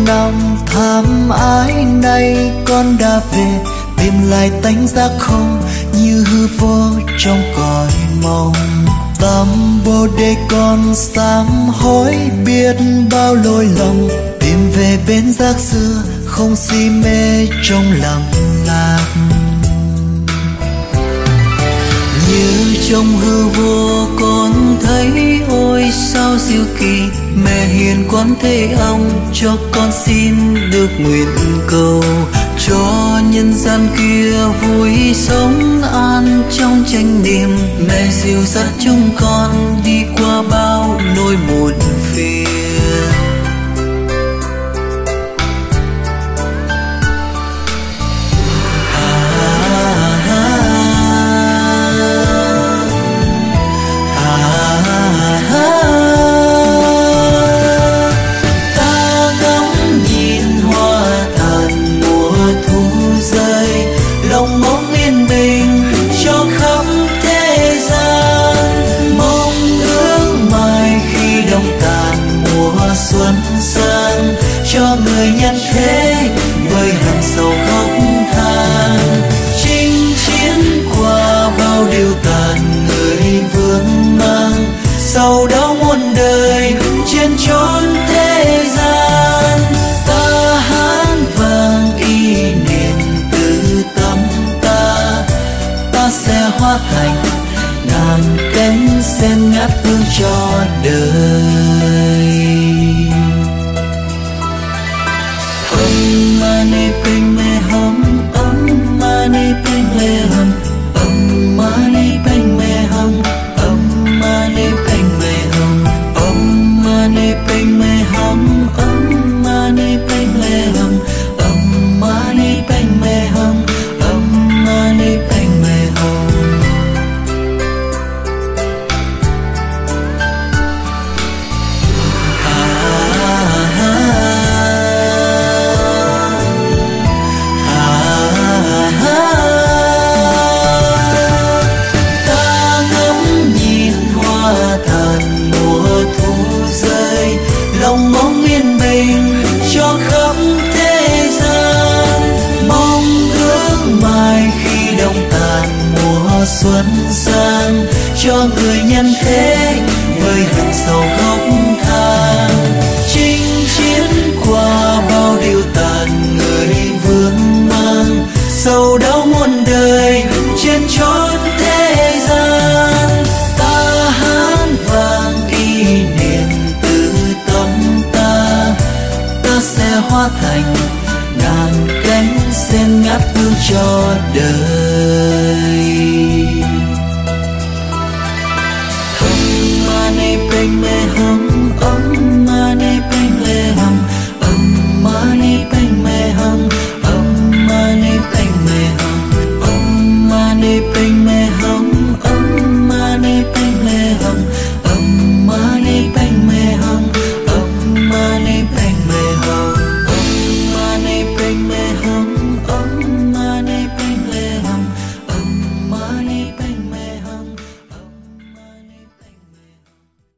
năm tháng ái nay con đã về, tìm lại tánh giác không như hư vô trong cõi mộng. Tâm bồ đề con sám hối biết bao lỗi lầm, tìm về bên giác xưa không si mê trong lầm lạc. Như trong hư vô con thấy ôi sao diệu kỳ, mẹ hiền quán thế ông cho con xin được nguyện cầu, cho nhân gian kia vui sống an trong chánh niệm. Mẹ dìu dắt chúng con đi qua bao nỗi muộn phiền. Xuân sang cho người nhân thế với hàng sầu khóc than, chinh chiến qua bao điều tàn người vương mang, sau đó muôn đời trên chốn thế gian. Ta hát vang y niệm từ tâm ta, ta sẽ hóa thành ngàn cánh sen ngát hương cho đời. Mani padme hum, mani padme hum, mani padme hum, mani padme hum, mani padme hum, mani padme hum, mani padme hum, mani padme hum. Lòng mong yên bình cho khắp thế gian, mong ước mai khi đông tàn mùa xuân sang, cho người nhân thế với hàng sầu khóc than, chinh chiến qua bao điều tàn người vương mang, sầu đau muôn đời trên chốn thế gian. Ta hát vang y niệm sẽ hóa thành ngàn cánh sen ngát hương cho đời. Hum mani padme hum,